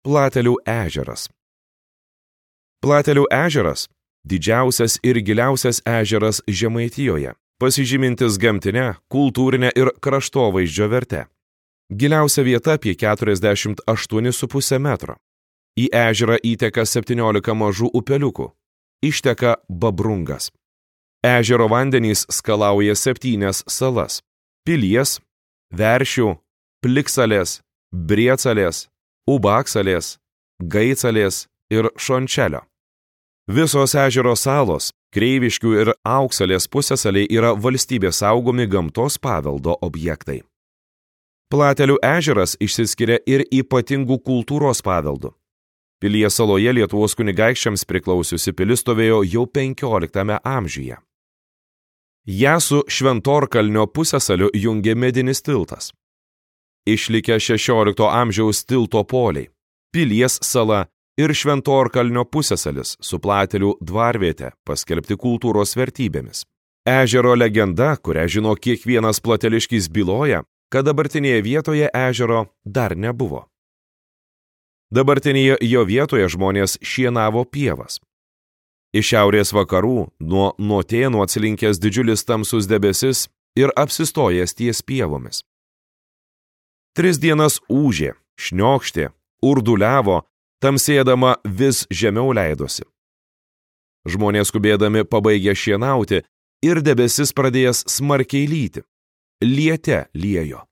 Platelių ežeras. Platelių ežeras – didžiausias ir giliausias ežeras Žemaitijoje, pasižymintis gamtinę, kultūrinę ir kraštovaizdžio verte. Giliausia vieta apie 48,5 metro. Į ežerą įteka 17 mažų upeliukų. Išteka Babrungas. Ežero vandenys skalauja 7 salas – Pilies, Veršių, Pliksalės, Briecalės, Ubaksalės, Gaicalės ir Šončelio. Visos ežero salos, Kreiviškių ir Auksalės pusiasaliai yra valstybės saugomi gamtos paveldo objektai. Platelių ežeras išsiskiria ir ypatingų kultūros paveldų. Pilies saloje Lietuvos kunigaikščiams priklausiusi pilis stovėjo jau 15 amžiuje. Ją su Šventorkalnio pusiasaliu jungė medinis tiltas. Išlikę 16 amžiaus tilto poliai, Pilies sala ir Šventorkalnio pusiasalis su Platelių dvarviete paskelbti kultūros vertybėmis. Ežero legenda, kurią žino kiekvienas plateliškis, byloja, kad dabartinėje vietoje ežero dar nebuvo. Dabartinėje jo vietoje žmonės šienavo pievas. Iš šiaurės vakarų nuo Notėnų atsilinkęs didžiulis tamsus debesis ir apsistojęs ties pievomis. 3 dienas ūžė, šniokštė, urduliavo, tamsėdama vis žemiau leidosi. Žmonės skubėdami pabaigė šienauti ir debesis pradėjęs smarkiai lyti. Liete liejo.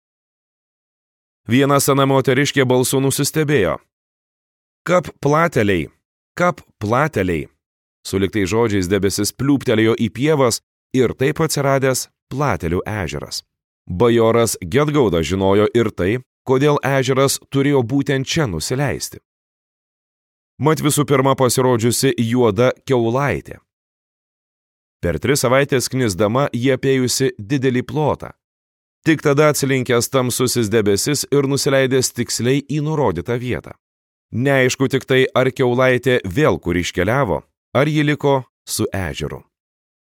Viena sena moteriškė balsu nusistebėjo. Kap plateliai, kap plateliai. Suliktai žodžiais debesis pliūptelėjo į pievas ir taip atsiradęs Platelių ežeras. Bajoras Gedgaudas žinojo ir tai, kodėl ežeras turėjo būtent čia nusileisti. Mat visų pirma pasirodžiusi juoda kiaulaitė. Per 3 savaitės knisdama jie apėjusi didelį plotą. Tik tada atsilinkęs tamsusis debesis ir nusileidęs tiksliai į nurodytą vietą. Neaišku tik tai, ar kiaulaitė vėl kur iškeliavo, ar ji liko su ežeru.